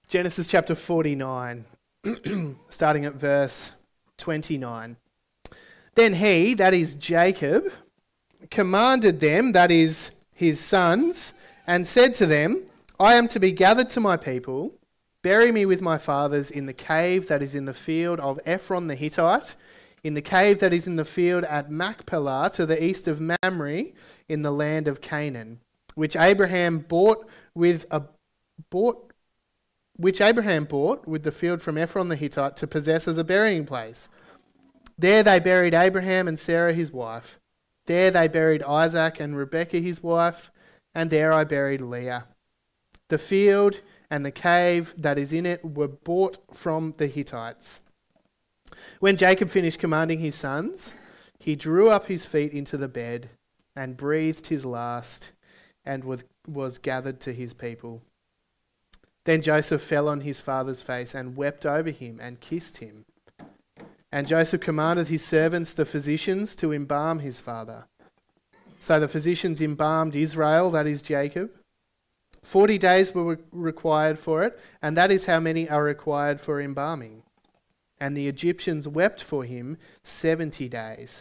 Genesis chapter 49, starting at verse 29. Then he, that is Jacob, commanded them, that is his sons, and said to them, I am to be gathered to my people. Bury me with my fathers in the cave that is in the field of Ephron the Hittite, in the cave that is in the field at Machpelah to the east of Mamre, in the land of Canaan, which Abraham bought with the field from Ephron the Hittite to possess as a burying place. There they buried Abraham and Sarah his wife. There they buried Isaac and Rebekah his wife, and there I buried Leah. The field and the cave that is in it were bought from the Hittites. When Jacob finished commanding his sons, he drew up his feet into the bed and breathed his last and was gathered to his people. Then Joseph fell on his father's face and wept over him and kissed him. And Joseph commanded his servants, the physicians, to embalm his father. So the physicians embalmed Israel, that is Jacob. 40 days were required for it, and that is how many are required for embalming. And the Egyptians wept for him 70 days.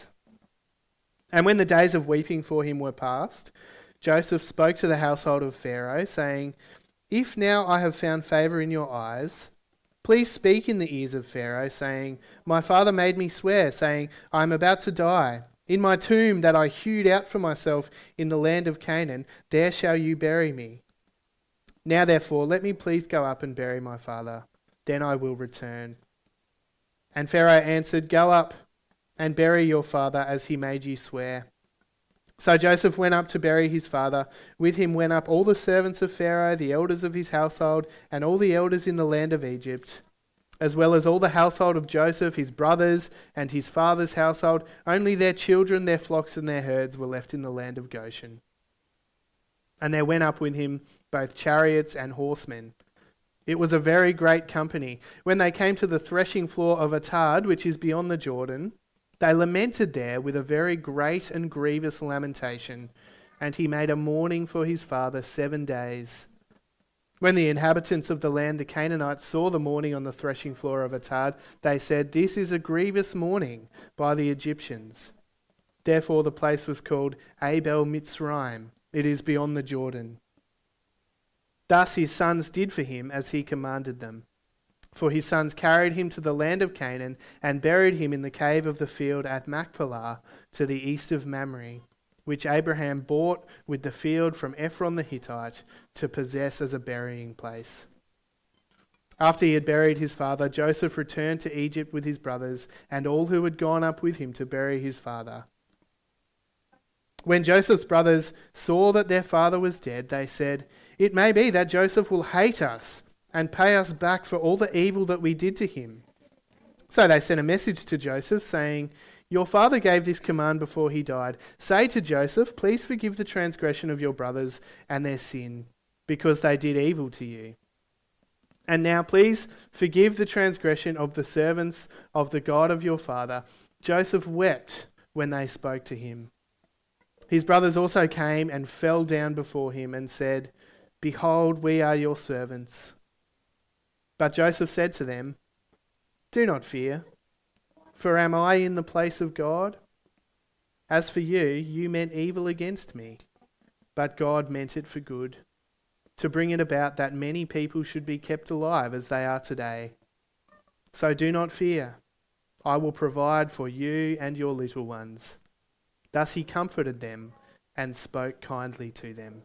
And when the days of weeping for him were past, Joseph spoke to the household of Pharaoh, saying, If now I have found favour in your eyes, please speak in the ears of Pharaoh, saying, My father made me swear, saying, I am about to die. In my tomb that I hewed out for myself in the land of Canaan, there shall you bury me. Now therefore, let me please go up and bury my father. Then I will return. And Pharaoh answered, Go up and bury your father as he made you swear. So Joseph went up to bury his father. With him went up all the servants of Pharaoh, the elders of his household, and all the elders in the land of Egypt, as well as all the household of Joseph, his brothers, and his father's household. Only their children, their flocks, and their herds were left in the land of Goshen. And there went up with him both chariots and horsemen. It was a very great company. When they came to the threshing floor of Atad, which is beyond the Jordan, they lamented there with a very great and grievous lamentation, and he made a mourning for his father 7 days. When the inhabitants of the land, the Canaanites, saw the mourning on the threshing floor of Atad, they said, This is a grievous mourning by the Egyptians. Therefore the place was called Abel Mitzrayim. It is beyond the Jordan. Thus his sons did for him as he commanded them. For his sons carried him to the land of Canaan and buried him in the cave of the field at Machpelah to the east of Mamre, which Abraham bought with the field from Ephron the Hittite to possess as a burying place. After he had buried his father, Joseph returned to Egypt with his brothers and all who had gone up with him to bury his father. When Joseph's brothers saw that their father was dead, they said, It may be that Joseph will hate us and pay us back for all the evil that we did to him. So they sent a message to Joseph saying, Your father gave this command before he died. Say to Joseph, Please forgive the transgression of your brothers and their sin, because they did evil to you. And now please forgive the transgression of the servants of the God of your father. Joseph wept when they spoke to him. His brothers also came and fell down before him and said, Behold, we are your servants. But Joseph said to them, Do not fear, for am I in the place of God? As for you, you meant evil against me, but God meant it for good, to bring it about that many people should be kept alive as they are today. So do not fear, I will provide for you and your little ones. Thus he comforted them and spoke kindly to them.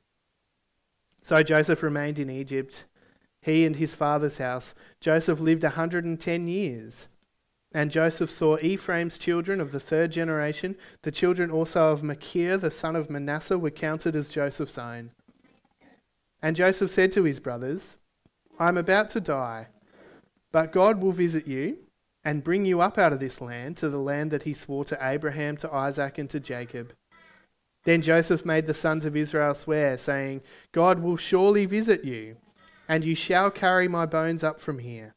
So Joseph remained in Egypt, he and his father's house. Joseph lived 110 years. And Joseph saw Ephraim's children of the third generation. The children also of Machir, the son of Manasseh, were counted as Joseph's own. And Joseph said to his brothers, I am about to die, but God will visit you and bring you up out of this land to the land that he swore to Abraham, to Isaac, and to Jacob. Then Joseph made the sons of Israel swear, saying, God will surely visit you, and you shall carry my bones up from here.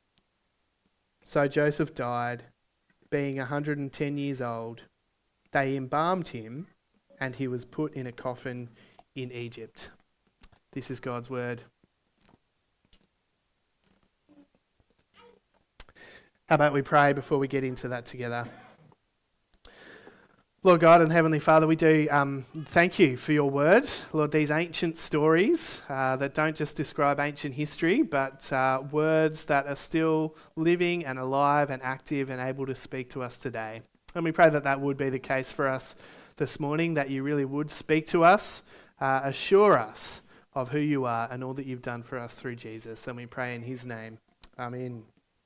So Joseph died, being 110 years old. They embalmed him, and he was put in a coffin in Egypt. This is God's word. How about we pray before we get into that together? Lord God and Heavenly Father, we do thank you for your word. Lord, these ancient stories that don't just describe ancient history, but words that are still living and alive and active and able to speak to us today. And we pray that that would be the case for us this morning, that you really would speak to us, assure us of who you are and all that you've done for us through Jesus. And we pray in his name. Amen.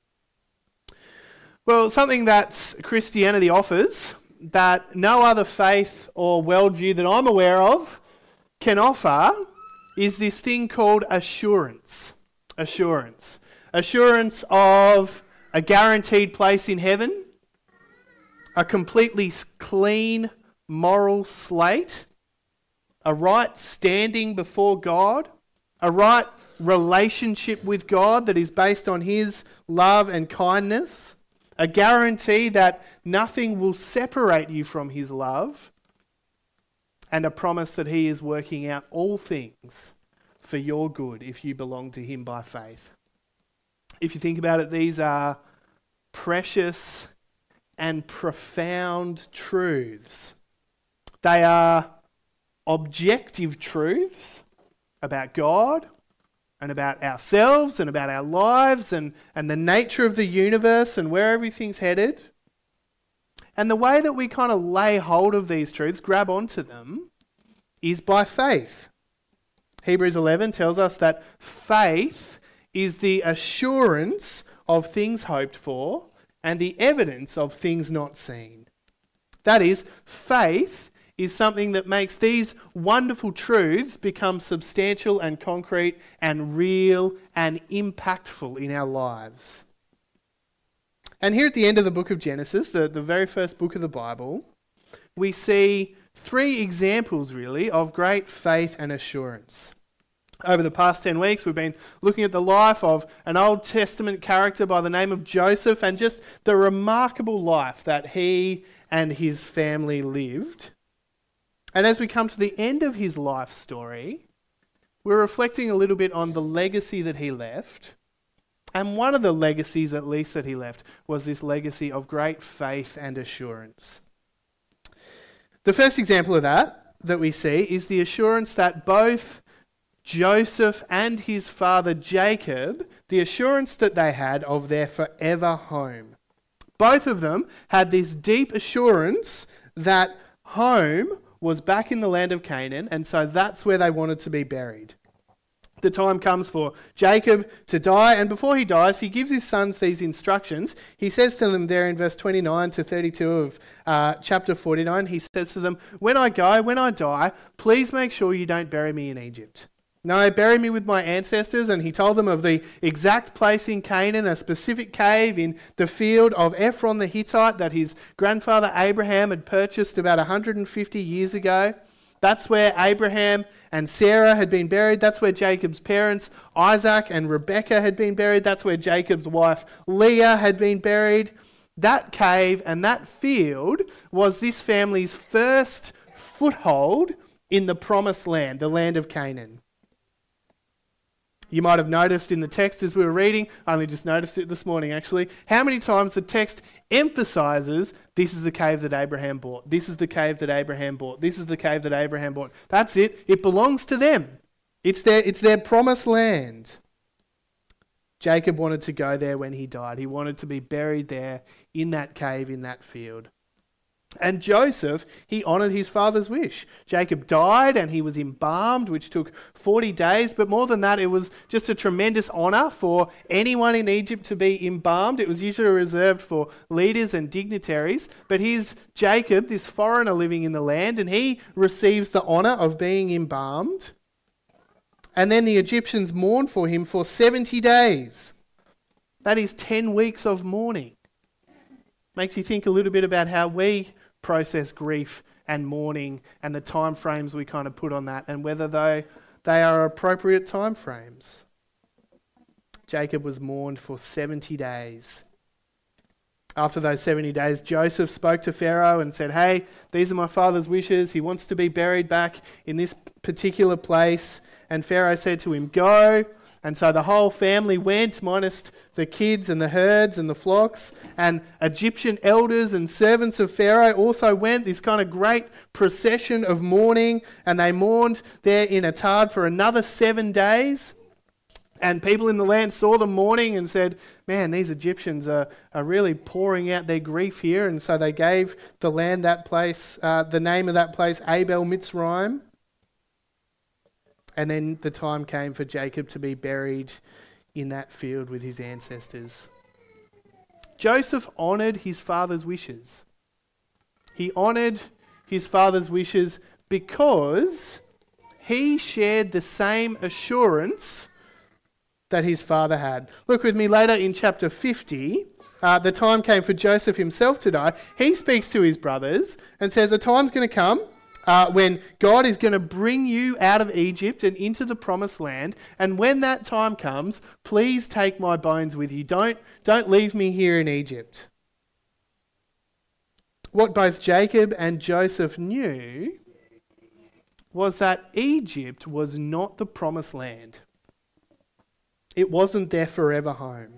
Well, something that Christianity offers that no other faith or worldview that I'm aware of can offer is this thing called assurance. Assurance. Assurance of a guaranteed place in heaven, a completely clean moral slate, a right standing before God, a right relationship with God that is based on his love and kindness, a guarantee that nothing will separate you from his love, and a promise that he is working out all things for your good if you belong to him by faith. If you think about it, these are precious and profound truths. They are objective truths about God and about ourselves and about our lives and the nature of the universe and where everything's headed. And the way that we kind of lay hold of these truths, grab onto them, is by faith. Hebrews 11 tells us that faith is the assurance of things hoped for and the evidence of things not seen. That is, faith is something that makes these wonderful truths become substantial and concrete and real and impactful in our lives. And here at the end of the book of Genesis, the very first book of the Bible, we see three examples really of great faith and assurance. Over the past 10 weeks, we've been looking at the life of an Old Testament character by the name of Joseph and just the remarkable life that he and his family lived. And as we come to the end of his life story, we're reflecting a little bit on the legacy that he left. And one of the legacies, at least, that he left was this legacy of great faith and assurance. The first example of that we see is the assurance that both Joseph and his father Jacob, the assurance that they had of their forever home. Both of them had this deep assurance that home was back in the land of Canaan, and so that's where they wanted to be buried. The time comes for Jacob to die, and before he dies, he gives his sons these instructions. He says to them there in verse 29 to 32 of chapter 49, he says to them, when I die, please make sure you don't bury me in Egypt. No, bury me with my ancestors. And he told them of the exact place in Canaan, a specific cave in the field of Ephron the Hittite that his grandfather Abraham had purchased about 150 years ago. That's where Abraham and Sarah had been buried. That's where Jacob's parents, Isaac and Rebekah, had been buried. That's where Jacob's wife, Leah, had been buried. That cave and that field was this family's first foothold in the promised land, the land of Canaan. You might have noticed in the text as we were reading, I only just noticed it this morning actually, how many times the text emphasises this is the cave that Abraham bought. This is the cave that Abraham bought. This is the cave that Abraham bought. That's it. It belongs to them. It's their promised land. Jacob wanted to go there when he died. He wanted to be buried there in that cave, in that field. And Joseph, he honoured his father's wish. Jacob died and he was embalmed, which took 40 days. But more than that, it was just a tremendous honour for anyone in Egypt to be embalmed. It was usually reserved for leaders and dignitaries. But here's Jacob, this foreigner living in the land, and he receives the honour of being embalmed. And then the Egyptians mourn for him for 70 days. That is 10 weeks of mourning. Makes you think a little bit about how we process grief and mourning and the time frames we kind of put on that and whether they are appropriate time frames. Jacob was mourned for 70 days. After those 70 days, Joseph spoke to Pharaoh and said, hey, these are my father's wishes. He wants to be buried back in this particular place. And Pharaoh said to him, go, And so the whole family went, minus the kids and the herds and the flocks. And Egyptian elders and servants of Pharaoh also went, this kind of great procession of mourning. And they mourned there in Atad for another 7 days. And people in the land saw them mourning and said, man, these Egyptians are really pouring out their grief here. And so they gave the land that place, the name of that place, Abel Mitzrayim. And then the time came for Jacob to be buried in that field with his ancestors. Joseph honoured his father's wishes. He honoured his father's wishes because he shared the same assurance that his father had. Look with me later in chapter 50. The time came for Joseph himself to die. He speaks to his brothers and says, a time's going to come when God is going to bring you out of Egypt and into the promised land. And when that time comes, please take my bones with you. Don't leave me here in Egypt. What both Jacob and Joseph knew was that Egypt was not the promised land. It wasn't their forever home.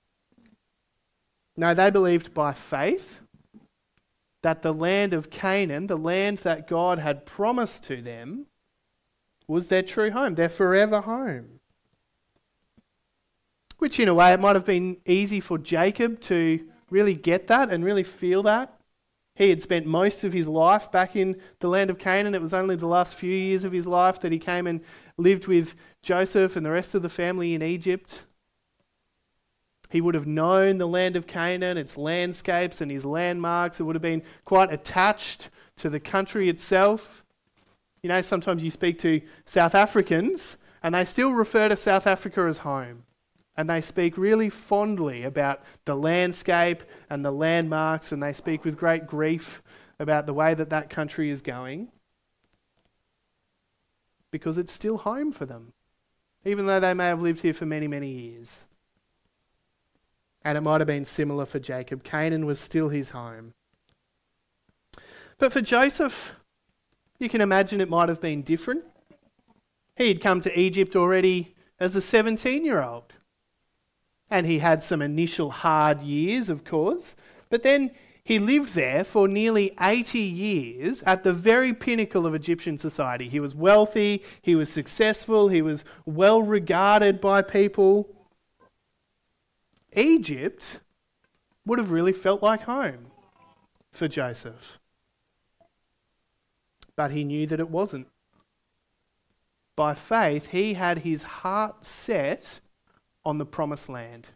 No, they believed by faith that the land of Canaan, the land that God had promised to them, was their true home, their forever home. Which in a way, it might have been easy for Jacob to really get that and really feel that. He had spent most of his life back in the land of Canaan. It was only the last few years of his life that he came and lived with Joseph and the rest of the family in Egypt. He would have known the land of Canaan, its landscapes and his landmarks. It would have been quite attached to the country itself. You know, sometimes you speak to South Africans and they still refer to South Africa as home. And they speak really fondly about the landscape and the landmarks, and they speak with great grief about the way that that country is going, because it's still home for them, even though they may have lived here for many, many years. And it might have been similar for Jacob. Canaan was still his home. But for Joseph, you can imagine it might have been different. He had come to Egypt already as a 17-year-old. And he had some initial hard years, of course. But then he lived there for nearly 80 years at the very pinnacle of Egyptian society. He was wealthy, he was successful, he was well regarded by people. Egypt would have really felt like home for Joseph. But he knew that it wasn't. By faith, he had his heart set on the promised land.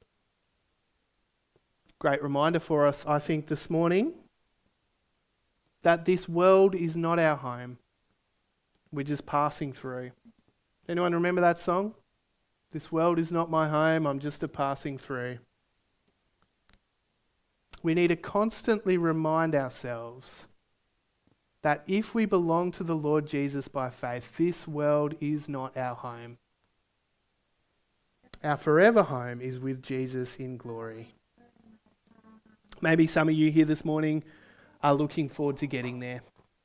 Great reminder for us, I think, this morning, that this world is not our home. We're just passing through. Anyone remember that song? This world is not my home, I'm just a passing through. We need to constantly remind ourselves that if we belong to the Lord Jesus by faith, this world is not our home. Our forever home is with Jesus in glory. Maybe some of you here this morning are looking forward to getting there.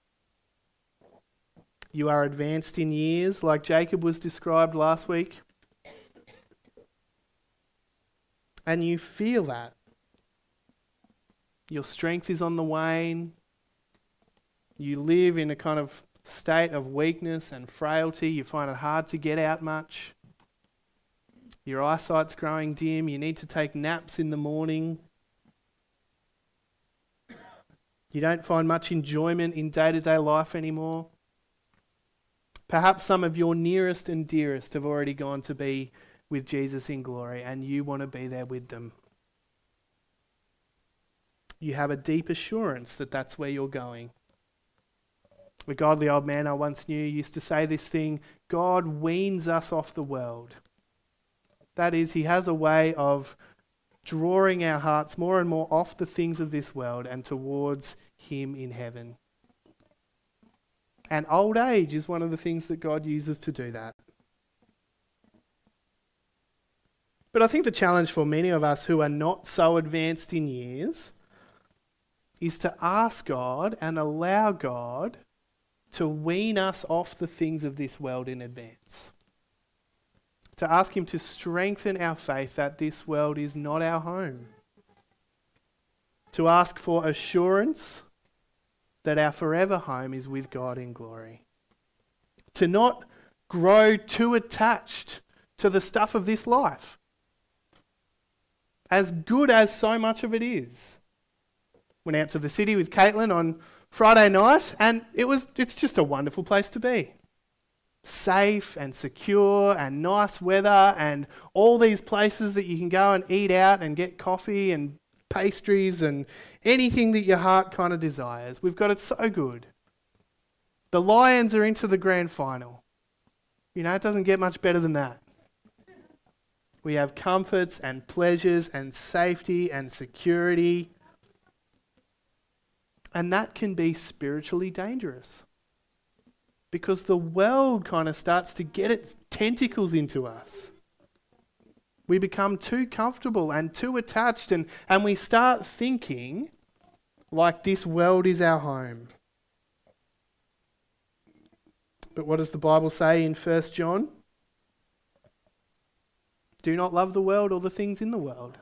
You are advanced in years, like Jacob was described last week. And you feel that. Your strength is on the wane. You live in a kind of state of weakness and frailty. You find it hard to get out much. Your eyesight's growing dim. You need to take naps in the morning. You don't find much enjoyment in day-to-day life anymore. Perhaps some of your nearest and dearest have already gone to be with Jesus in glory, and you want to be there with them. You have a deep assurance that that's where you're going. The godly old man I once knew used to say this thing: God weans us off the world. That is, he has a way of drawing our hearts more and more off the things of this world and towards him in heaven. And old age is one of the things that God uses to do that. But I think the challenge for many of us who are not so advanced in years is to ask God and allow God to wean us off the things of this world in advance. to ask him to strengthen our faith that this world is not our home, to ask for assurance that our forever home is with God in glory, to not grow too attached to the stuff of this life, as good as so much of it is. Went out to the city with Caitlin on Friday night, and it's just a wonderful place to be. Safe and secure and nice weather and all these places that you can go and eat out and get coffee and pastries and anything that your heart kind of desires. We've got it so good. The Lions are into the grand final. You know, it doesn't get much better than that. We have comforts and pleasures and safety and security. And that can be spiritually dangerous, because the world kind of starts to get its tentacles into us. We become too comfortable and too attached, and we start thinking like this world is our home. But what does the Bible say in 1 John? Do not love the world or the things in the world.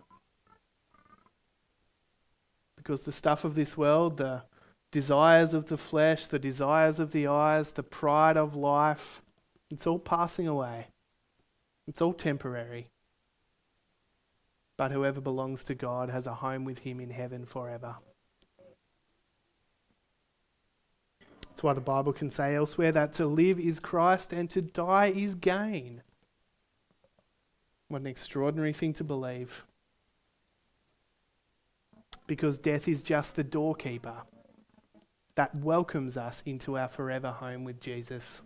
Because the stuff of this world, the desires of the flesh, the desires of the eyes, the pride of life, it's all passing away. It's all temporary. But whoever belongs to God has a home with him in heaven forever. That's why the Bible can say elsewhere that to live is Christ and to die is gain. What an extraordinary thing to believe. Because death is just the doorkeeper that welcomes us into our forever home with Jesus.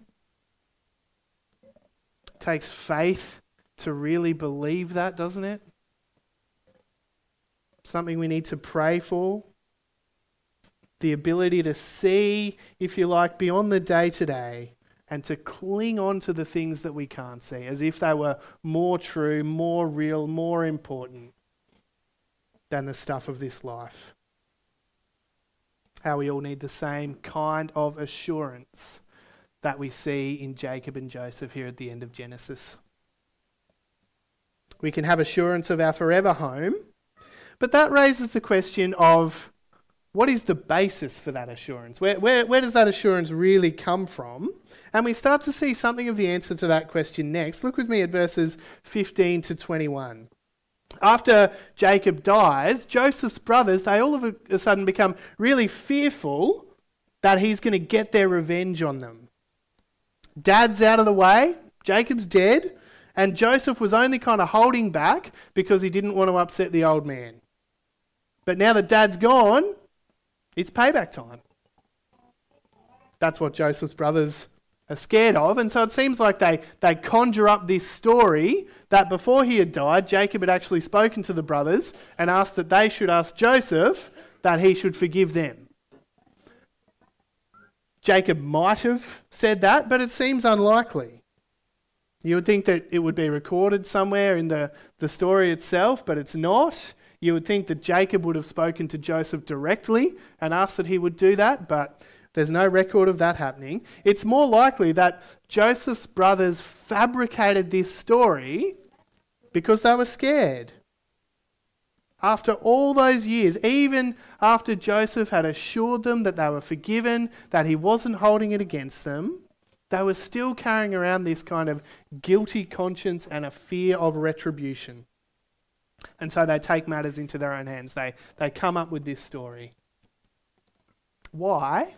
It takes faith to really believe that, doesn't it? Something we need to pray for. The ability to see, if you like, beyond the day-to-day and to cling on to the things that we can't see as if they were more true, more real, more important than the stuff of this life. How we all need the same kind of assurance that we see in Jacob and Joseph here at the end of Genesis. We can have assurance of our forever home, but that raises the question of what is the basis for that assurance? Where does that assurance really come from? And we start to see something of the answer to that question next. Look with me at verses 15 to 21. After Jacob dies, Joseph's brothers, they all of a sudden become really fearful that he's going to get their revenge on them. Dad's out of the way, Jacob's dead, and Joseph was only kind of holding back because he didn't want to upset the old man. But now that Dad's gone, it's payback time. That's what Joseph's brothers are scared of. And so it seems like they conjure up this story that before he had died, Jacob had actually spoken to the brothers and asked that they should ask Joseph that he should forgive them. Jacob might have said that, but it seems unlikely. You would think that it would be recorded somewhere in the story itself, but it's not. You would think that Jacob would have spoken to Joseph directly and asked that he would do that, but there's no record of that happening. It's more likely that Joseph's brothers fabricated this story because they were scared. After all those years, even after Joseph had assured them that they were forgiven, that he wasn't holding it against them, they were still carrying around this kind of guilty conscience and a fear of retribution. And so they take matters into their own hands. They come up with this story. Why?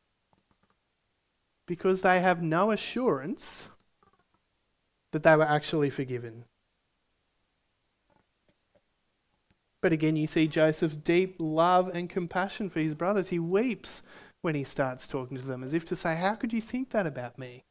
Because they have no assurance that they were actually forgiven. But again, you see Joseph's deep love and compassion for his brothers. He weeps when he starts talking to them, as if to say, how could you think that about me?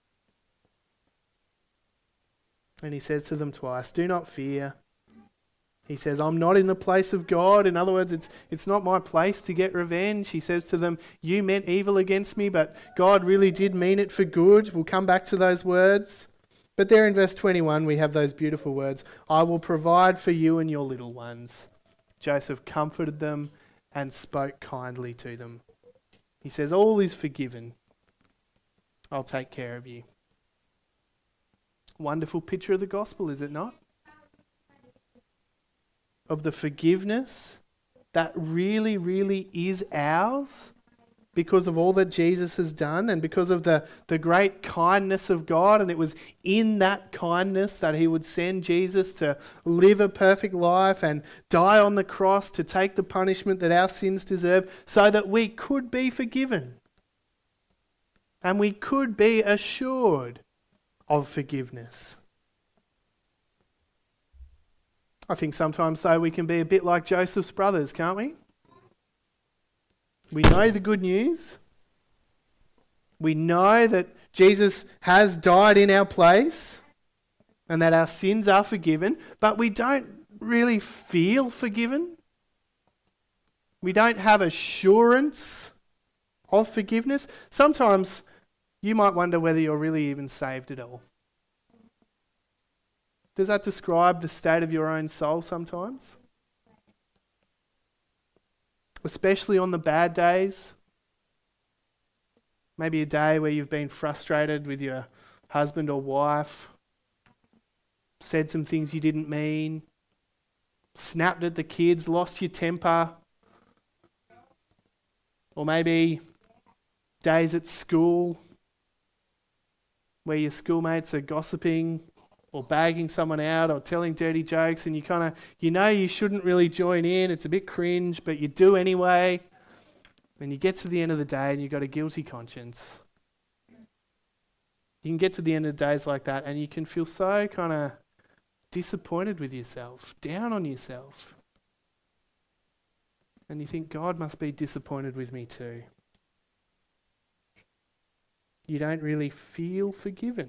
And he says to them twice, do not fear. He says, I'm not in the place of God. In other words, it's not my place to get revenge. He says to them, you meant evil against me, but God really did mean it for good. We'll come back to those words. But there in verse 21, we have those beautiful words, I will provide for you and your little ones. Joseph comforted them and spoke kindly to them. He says, all is forgiven. I'll take care of you. Wonderful picture of the gospel, is it not? Of the forgiveness that really, really is ours because of all that Jesus has done and because of the great kindness of God. And it was in that kindness that he would send Jesus to live a perfect life and die on the cross to take the punishment that our sins deserve so that we could be forgiven. And we could be assured of forgiveness. I think sometimes, though, we can be a bit like Joseph's brothers, can't we? We know the good news. We know that Jesus has died in our place and that our sins are forgiven, but we don't really feel forgiven. We don't have assurance of forgiveness. Sometimes you might wonder whether you're really even saved at all. Does that describe the state of your own soul sometimes? Especially on the bad days. Maybe a day where you've been frustrated with your husband or wife, said some things you didn't mean, snapped at the kids, lost your temper. Or maybe days at school where your schoolmates are gossiping or bagging someone out or telling dirty jokes and you know you shouldn't really join in, it's a bit cringe, but you do anyway. And you get to the end of the day and you've got a guilty conscience. You can get to the end of days like that and you can feel so kind of disappointed with yourself, down on yourself. And you think, God must be disappointed with me too. You don't really feel forgiven.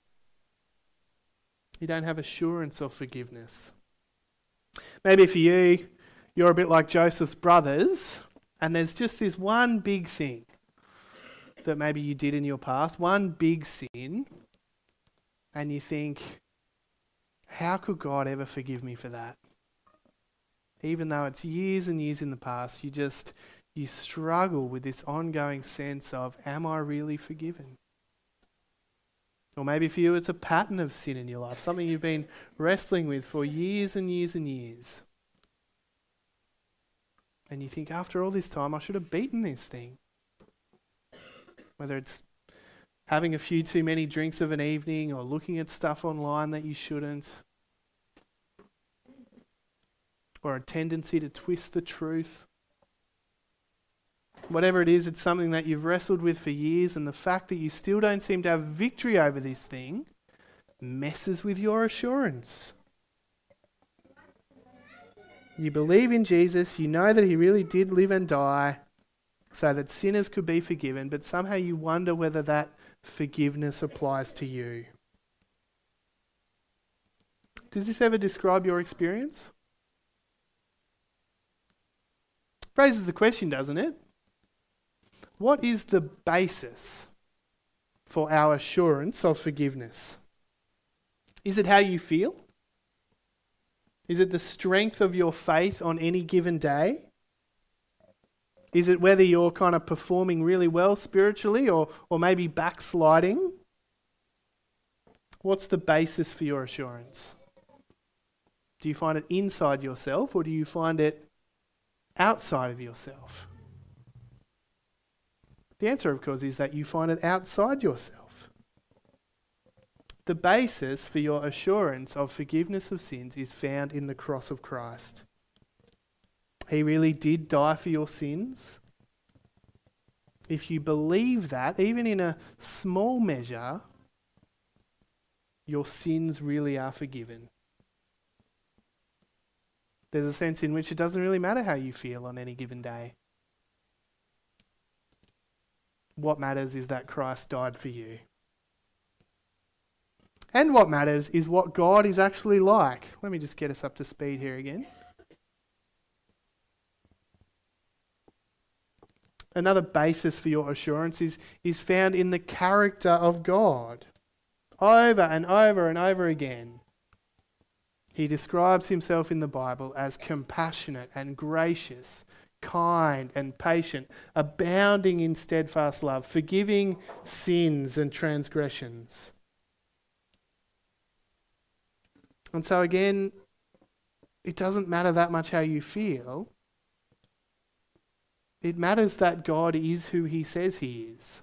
You don't have assurance of forgiveness. Maybe for you, you're a bit like Joseph's brothers, and there's just this one big thing that maybe you did in your past, one big sin, and you think, how could God ever forgive me for that? Even though it's years and years in the past, you struggle with this ongoing sense of, am I really forgiven? Or maybe for you it's a pattern of sin in your life, something you've been wrestling with for years and years and years. And you think, after all this time, I should have beaten this thing. Whether it's having a few too many drinks of an evening or looking at stuff online that you shouldn't. Or a tendency to twist the truth. Whatever it is, it's something that you've wrestled with for years, and the fact that you still don't seem to have victory over this thing messes with your assurance. You believe in Jesus, you know that he really did live and die so that sinners could be forgiven, but somehow you wonder whether that forgiveness applies to you. Does this ever describe your experience? Raises the question, doesn't it? What is the basis for our assurance of forgiveness? Is it how you feel? Is it the strength of your faith on any given day? Is it whether you're kind of performing really well spiritually or maybe backsliding? What's the basis for your assurance? Do you find it inside yourself or do you find it outside of yourself? The answer, of course, is that you find it outside yourself. The basis for your assurance of forgiveness of sins is found in the cross of Christ. He really did die for your sins. If you believe that, even in a small measure, your sins really are forgiven. There's a sense in which it doesn't really matter how you feel on any given day. What matters is that Christ died for you. And what matters is what God is actually like. Let me just get us up to speed here again. Another basis for your assurance is found in the character of God. Over and over and over again, he describes himself in the Bible as compassionate and gracious, kind and patient, abounding in steadfast love, forgiving sins and transgressions. And so again, it doesn't matter that much how you feel. It matters that God is who he says he is.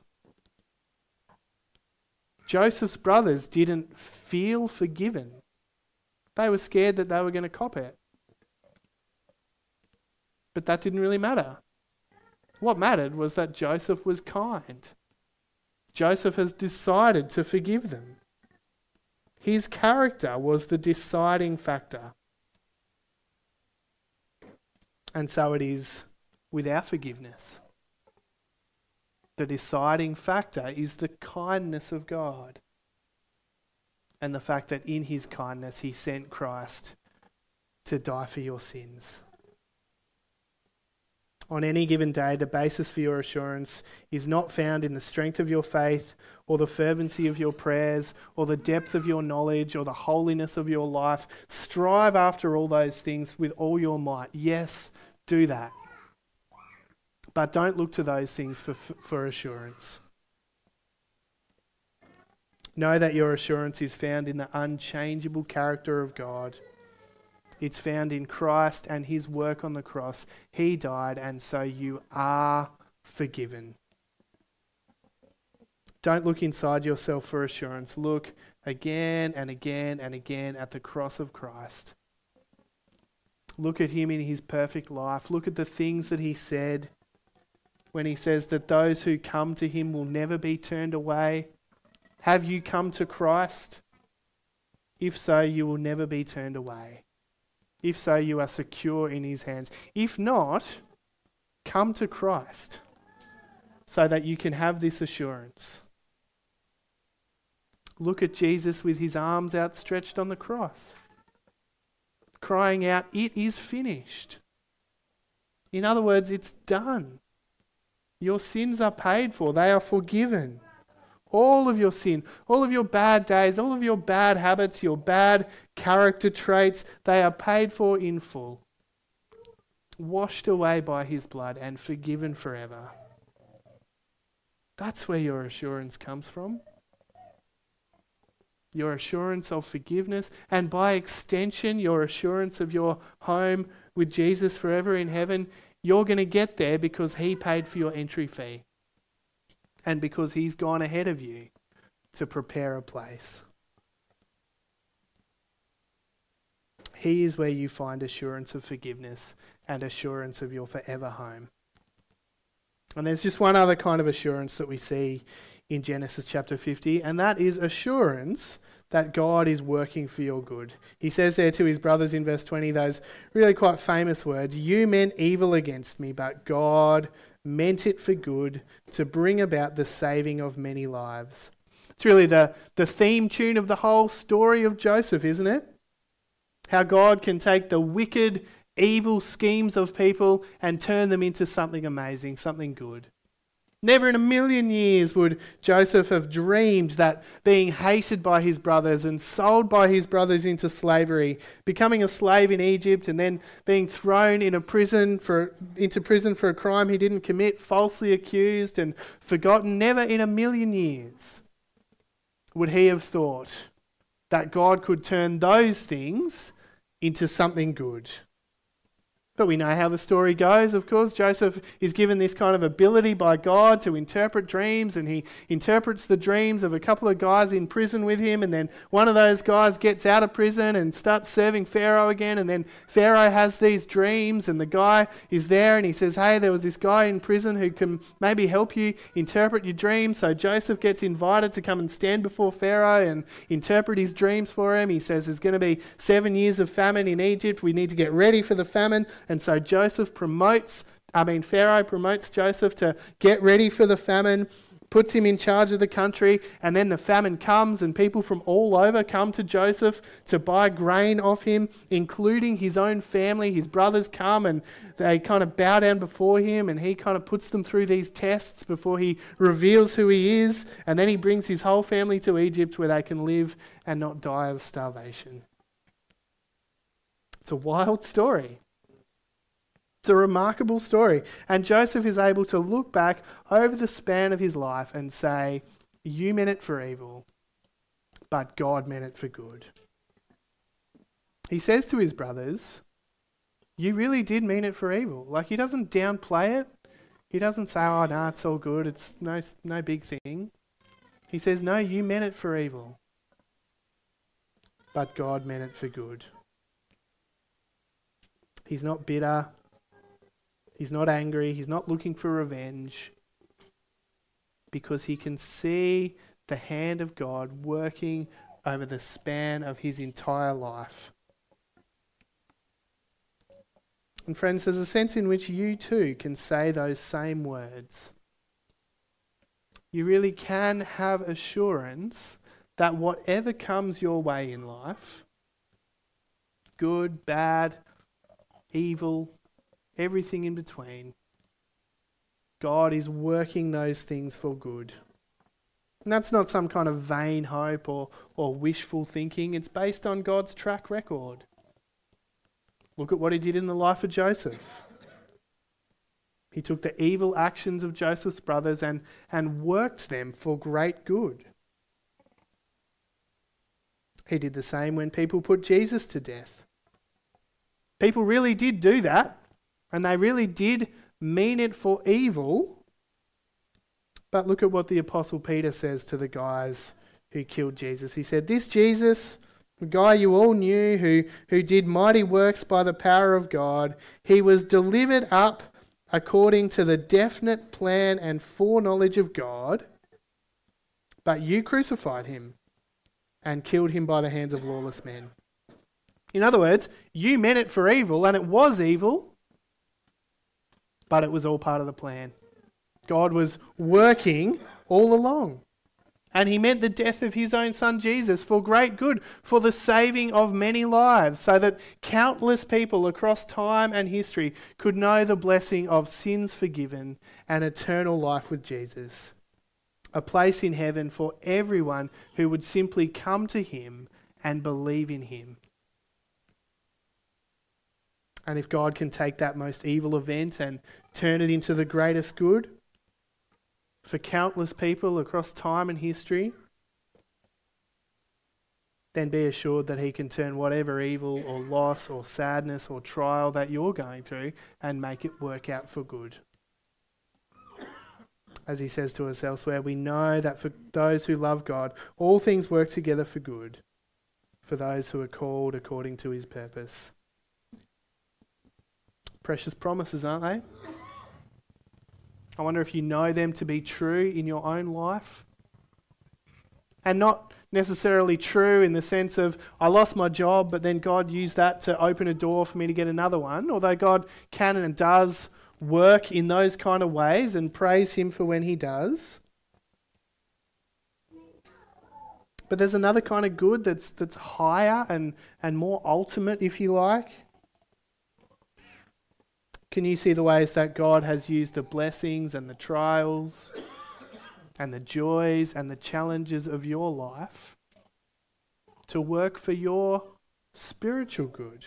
Joseph's brothers didn't feel forgiven. They were scared that they were going to cop it. But that didn't really matter. What mattered was that Joseph was kind. Joseph has decided to forgive them. His character was the deciding factor. And so it is with our forgiveness. The deciding factor is the kindness of God. And the fact that in his kindness he sent Christ to die for your sins. On any given day, the basis for your assurance is not found in the strength of your faith or the fervency of your prayers or the depth of your knowledge or the holiness of your life. Strive after all those things with all your might. Yes, do that. But don't look to those things for assurance. Know that your assurance is found in the unchangeable character of God. It's found in Christ and his work on the cross. He died, and so you are forgiven. Don't look inside yourself for assurance. Look again and again and again at the cross of Christ. Look at him in his perfect life. Look at the things that he said when he says that those who come to him will never be turned away. Have you come to Christ? If so, you will never be turned away. If so, you are secure in his hands. If not, come to Christ so that you can have this assurance. Look at Jesus with his arms outstretched on the cross, crying out, "It is finished." In other words, it's done. Your sins are paid for. They are forgiven. All of your sin, all of your bad days, all of your bad habits, your bad character traits, they are paid for in full. Washed away by his blood and forgiven forever. That's where your assurance comes from. Your assurance of forgiveness, and by extension, your assurance of your home with Jesus forever in heaven. You're going to get there because he paid for your entry fee. And because he's gone ahead of you to prepare a place. He is where you find assurance of forgiveness and assurance of your forever home. And there's just one other kind of assurance that we see in Genesis chapter 50, and that is assurance that God is working for your good. He says there to his brothers in verse 20, those really quite famous words, "You meant evil against me, but God meant it for good to bring about the saving of many lives." It's really the theme tune of the whole story of Joseph, isn't it? How God can take the wicked, evil schemes of people and turn them into something amazing, something good. Never in a million years would Joseph have dreamed that being hated by his brothers and sold by his brothers into slavery, becoming a slave in Egypt and then being thrown into prison for a crime he didn't commit, falsely accused and forgotten, never in a million years would he have thought that God could turn those things into something good. But we know how the story goes, of course. Joseph is given this kind of ability by God to interpret dreams, and he interprets the dreams of a couple of guys in prison with him, and then one of those guys gets out of prison and starts serving Pharaoh again, and then Pharaoh has these dreams, and the guy is there, and he says, "Hey, there was this guy in prison who can maybe help you interpret your dreams." So Joseph gets invited to come and stand before Pharaoh and interpret his dreams for him. He says, "There's going to be 7 years of famine in Egypt. We need to get ready for the famine." And so Pharaoh promotes Joseph to get ready for the famine, puts him in charge of the country, and then the famine comes and people from all over come to Joseph to buy grain off him, including his own family. His brothers come and they kind of bow down before him, and he kind of puts them through these tests before he reveals who he is, and then he brings his whole family to Egypt where they can live and not die of starvation. It's a wild story. It's a remarkable story. And Joseph is able to look back over the span of his life and say, "You meant it for evil, but God meant it for good." He says to his brothers, you really did mean it for evil. Like, he doesn't downplay it. He doesn't say, oh, no, it's all good. It's no big thing. He says, no, you meant it for evil. But God meant it for good. He's not bitter. He's not angry. He's not looking for revenge. Because he can see the hand of God working over the span of his entire life. And friends, there's a sense in which you too can say those same words. You really can have assurance that whatever comes your way in life, good, bad, evil, everything in between, God is working those things for good. And that's not some kind of vain hope or wishful thinking. It's based on God's track record. Look at what he did in the life of Joseph. He took the evil actions of Joseph's brothers and worked them for great good. He did the same when people put Jesus to death. People really did do that, and they really did mean it for evil. But look at what the Apostle Peter says to the guys who killed Jesus. He said, this Jesus, the guy you all knew who did mighty works by the power of God, he was delivered up according to the definite plan and foreknowledge of God, but you crucified him and killed him by the hands of lawless men. In other words, you meant it for evil, and it was evil, but it was all part of the plan. God was working all along. And he meant the death of his own son Jesus for great good, for the saving of many lives, so that countless people across time and history could know the blessing of sins forgiven and eternal life with Jesus. A place in heaven for everyone who would simply come to him and believe in him. And if God can take that most evil event and turn it into the greatest good for countless people across time and history, then be assured that he can turn whatever evil or loss or sadness or trial that you're going through and make it work out for good. As he says to us elsewhere, we know that for those who love God, all things work together for good, for those who are called according to his purpose. Precious promises, aren't they? I wonder if you know them to be true in your own life. And not necessarily true in the sense of, I lost my job, but then God used that to open a door for me to get another one. Although God can and does work in those kind of ways, and praise him for when he does. But there's another kind of good that's higher and more ultimate, if you like. Can you see the ways that God has used the blessings and the trials and the joys and the challenges of your life to work for your spiritual good?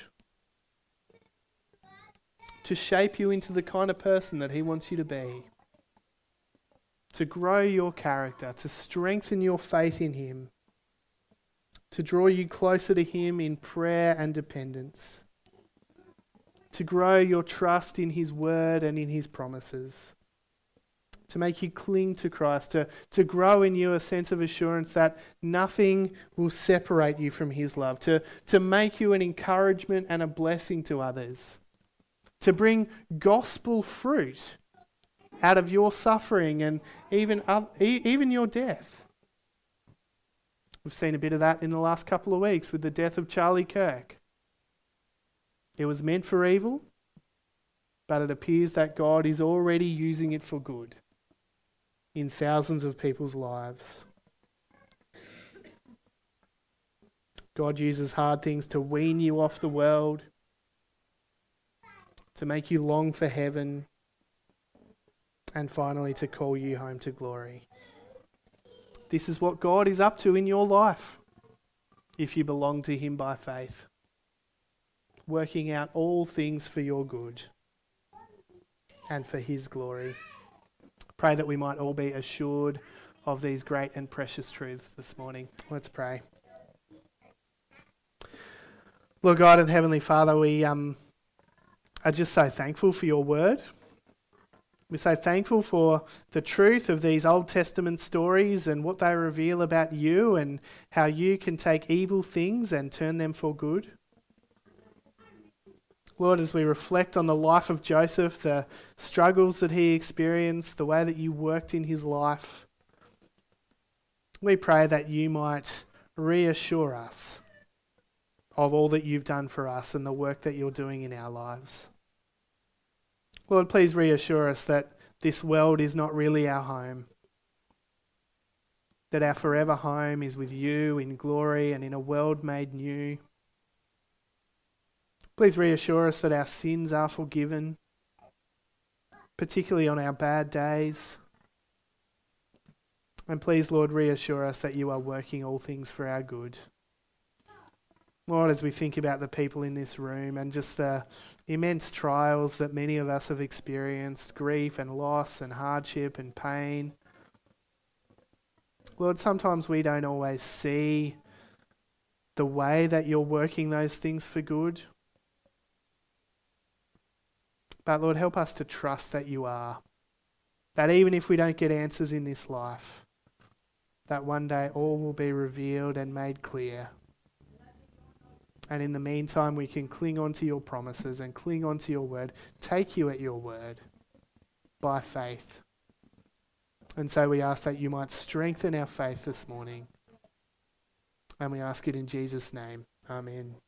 To shape you into the kind of person that he wants you to be. To grow your character, to strengthen your faith in him. To draw you closer to him in prayer and dependence. To grow your trust in his word and in his promises. To make you cling to Christ, to grow in you a sense of assurance that nothing will separate you from his love, to make you an encouragement and a blessing to others, to bring gospel fruit out of your suffering and even your death. We've seen a bit of that in the last couple of weeks with the death of Charlie Kirk. It was meant for evil, but it appears that God is already using it for good in thousands of people's lives. God uses hard things to wean you off the world, to make you long for heaven, and finally to call you home to glory. This is what God is up to in your life, if you belong to him by faith. Working out all things for your good and for his glory. Pray that we might all be assured of these great and precious truths this morning. Let's pray. Lord God and Heavenly Father, we are just so thankful for your word. We're so thankful for the truth of these Old Testament stories and what they reveal about you and how you can take evil things and turn them for good. Lord, as we reflect on the life of Joseph, the struggles that he experienced, the way that you worked in his life, we pray that you might reassure us of all that you've done for us and the work that you're doing in our lives. Lord, please reassure us that this world is not really our home, that our forever home is with you in glory and in a world made new. Please reassure us that our sins are forgiven, particularly on our bad days. And please, Lord, reassure us that you are working all things for our good. Lord, as we think about the people in this room and just the immense trials that many of us have experienced, grief and loss and hardship and pain, Lord, sometimes we don't always see the way that you're working those things for good. But Lord, help us to trust that you are. That even if we don't get answers in this life, that one day all will be revealed and made clear. And in the meantime, we can cling on to your promises and cling on to your word, take you at your word by faith. And so we ask that you might strengthen our faith this morning. And we ask it in Jesus' name. Amen.